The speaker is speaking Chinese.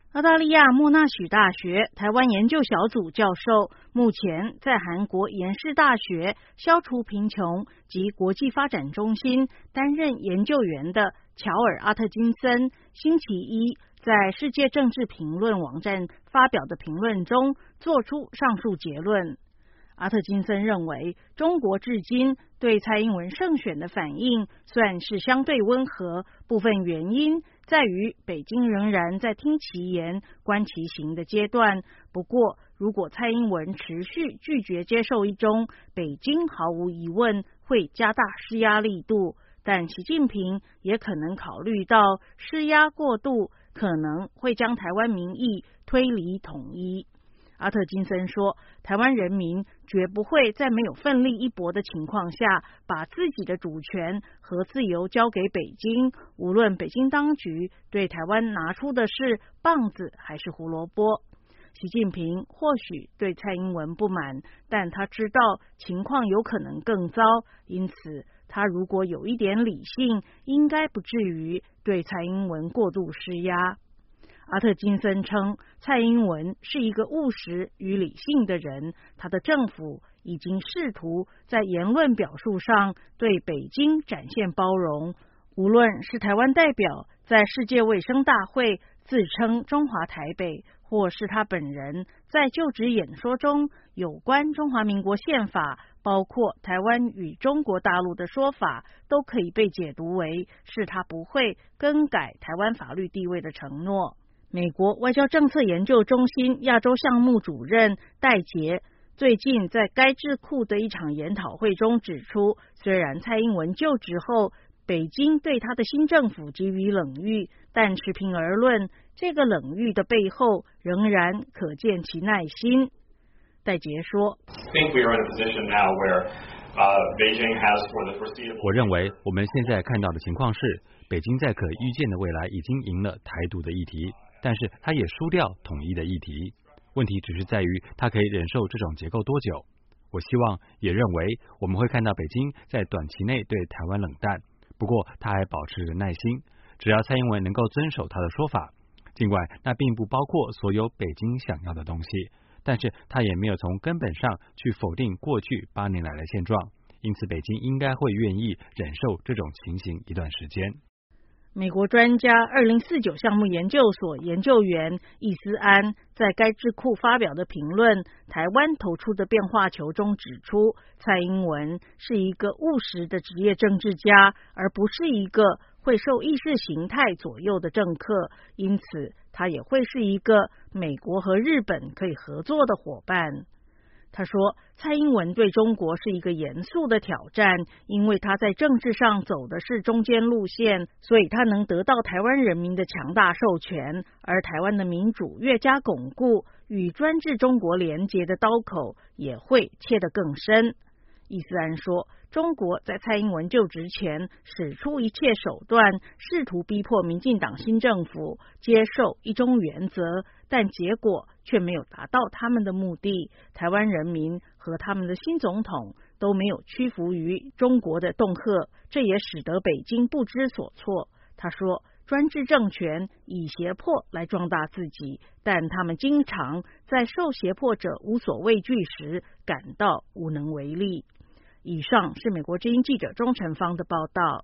澳大利亚莫纳许大学台湾研究小组教授，目前在韩国延世大学消除贫穷及国际发展中心担任研究员的乔尔·阿特金森，星期一在世界政治评论网站发表的评论中做出上述结论。阿特金森认为，中国至今对蔡英文胜选的反应算是相对温和，部分原因在于北京仍然在听其言观其行的阶段。不过，如果蔡英文持续拒绝接受一中，北京毫无疑问会加大施压力度，但习近平也可能考虑到施压过度可能会将台湾民意推离统一。阿特金森说，台湾人民绝不会在没有奋力一搏的情况下，把自己的主权和自由交给北京，无论北京当局对台湾拿出的是棒子还是胡萝卜。习近平或许对蔡英文不满，但他知道情况有可能更糟，因此他如果有一点理性，应该不至于对蔡英文过度施压。阿特金森称，蔡英文是一个务实与理性的人，他的政府已经试图在言论表述上对北京展现包容，无论是台湾代表在世界卫生大会自称中华台北，或是他本人在就职演说中有关中华民国宪法，包括台湾与中国大陆的说法，都可以被解读为是他不会更改台湾法律地位的承诺。美国外交政策研究中心亚洲项目主任戴杰最近在该智库的一场研讨会中指出，虽然蔡英文就职后北京对他的新政府给予冷遇，但持平而论，这个冷遇的背后仍然可见其耐心。戴杰说， 我认为我们现在看到的情况是，北京在可预见的未来已经赢了台独的议题，但是他也输掉统一的议题。问题只是在于他可以忍受这种结构多久。我希望也认为我们会看到北京在短期内对台湾冷淡，不过他还保持着耐心，只要蔡英文能够遵守他的说法，尽管那并不包括所有北京想要的东西，但是他也没有从根本上去否定过去8年来的现状，因此北京应该会愿意忍受这种情形一段时间。 美国专家2049项目研究所研究员易思安在该智库发表的评论台湾投出的变化球中指出，蔡英文是一个务实的职业政治家，而不是一个会受意识形态左右的政客，因此他也会是一个美国和日本可以合作的伙伴。他说，蔡英文对中国是一个严肃的挑战，因为他在政治上走的是中间路线，所以他能得到台湾人民的强大授权，而台湾的民主越加巩固，与专制中国连结的刀口也会切得更深。易思安说，中国在蔡英文就职前使出一切手段，试图逼迫民进党新政府接受一中原则，但结果却没有达到他们的目的。台湾人民和他们的新总统都没有屈服于中国的恫吓，这也使得北京不知所措。他说，专制政权以胁迫来壮大自己，但他们经常在受胁迫者无所畏惧时感到无能为力。以上是美国之音记者钟成芳的报道。